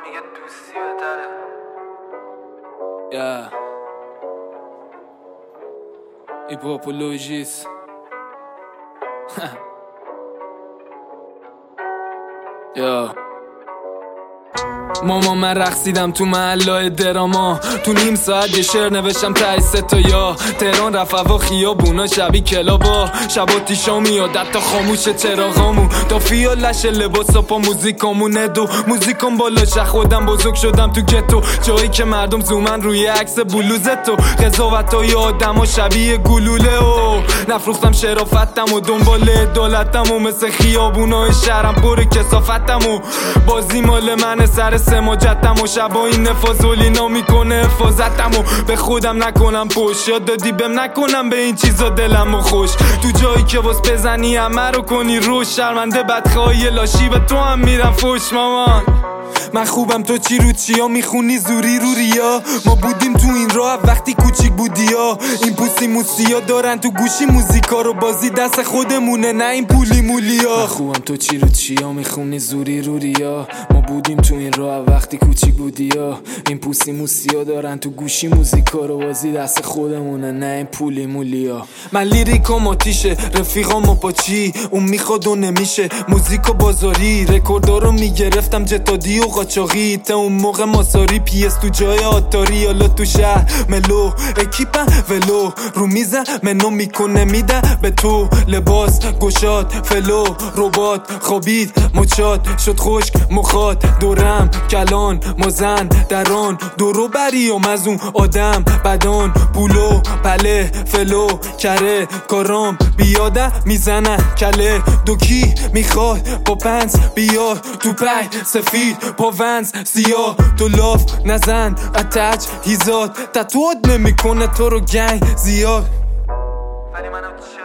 میگه دوستی بهتره. ایپوپولوژیس ماما من رقصیدم تو محلای دراما، تو نیم ساعت یه شعر نوشتم تای 3 تا یا تهران رفت هوا خیابونا شبیه کلابا، شبا تیشا میاد حتی خاموش چراغامون، تا فیالش لباسا پا موزیکامونه دو موزیکام بالا شه. خودم بزرگ شدم تو گتو، جایی که مردم زومن روی عکس بلوزتو، قضاوتای آدما شبیه گلوله و نفروختم شرافتم و دنبال عدالتم و مثل خیابونای شهرم پر کثافتم و بازی مال من سر سماجتم و شبا این نفاذولینا میکنه حفاظتم و به خودم نکنم پشت، یاد دادی بهم نکنم به این چیزا دلم و خوش، تو جایی که واس بزنی همه رو کنی روش، شرمنده بدخواهی لاشی به تو هم میرم فوش. مامان من خوبم تو چی رو چیا میخونی زوری رو ریا، ما بودیم تو این راه وقتی کوچیک بودی ها، این پوسی موسیا دارن تو گوشی موزیکا رو، بازی دست خودمونه نه این پولی مولیا. من خوبم تو چی رو چیا میخونی زوری رو ریا، ما بودیم تو این راه وقتی کوچیک بودی ها، این پوسی موسیا دارن تو گوشی موزیکا رو، بازی دست خودمونه نه این پولی مولیا. من لیریکام آتیشه رفیقام پاچی، اون میخواد و نمیشه موزیکا بازاری، رکوردارو میگرفتم جتادی و قاچاقی، تا اون موقع ماساری پیس تو جای آتاری، حالا تو شهر ملو اکیپم ولو رو میزن منو میکنه میدن به تو، لباس گشاد فلو ربات خوابید مچاد شد خشک مخاد، دورم کلان مزن دران دورو بریم از اون آدم بدان، پولو پله فلو کره کارام بیاده میزنن کله، دوکی میخواد با پنس بیار تو پای سفید با ونز سیاه، تو لاف نزن اتچ هیزاد تتواد نمیکنه تو رو گنگ زیاد، ولی منم